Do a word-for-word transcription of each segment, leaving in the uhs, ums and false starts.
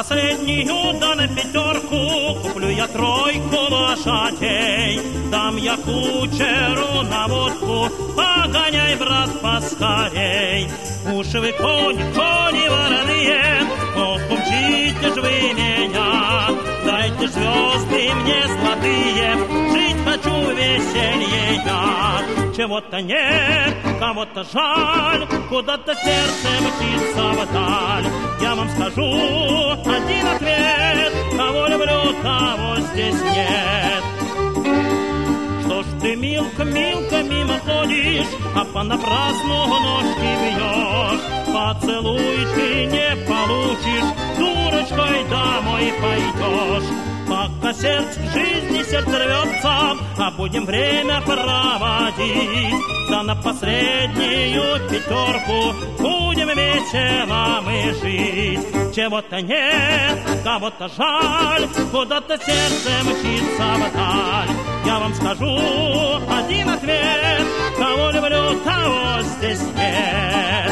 последнюю, да на пятерку куплю я тройку лошадей. Дам я кучеру на водку, погоняй, брат, поскорей. Уж вы кони, кони вороные, ох, умчите ж вы меня. Дайте звезды мне золотые, жить хочу веселье я. Чего-то нет, кого-то жаль, куда-то сердце мчится вдаль. Я вам скажу один ответ: кого люблю, того здесь нет. Что ж ты, милка, милка, мимо ходишь, а понапрасну ножки бьешь? Поцелуй ты не получишь, дурочкой домой пойдешь. Пока сердце к жизни сердце рвется, а будем время проводить, да на последнюю пятерку будем весело мы жить. Чего-то нет, кого-то жаль, куда-то сердце мчится вдаль. Я вам скажу один ответ: кого люблю, того здесь нет.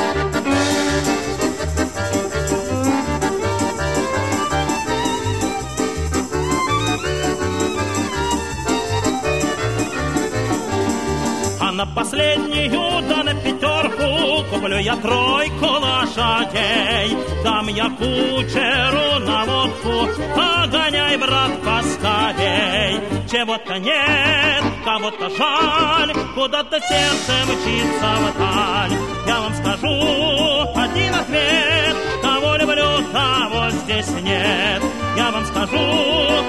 На последнюю, да на пятерку куплю я тройку лошадей. Дам я кучеру на водку, погоняй, брат, поскорей. Чего-то нет, кого-то жаль, куда-то сердце мчится вдаль. Я вам скажу один ответ: кого люблю, того здесь нет. Я вам скажу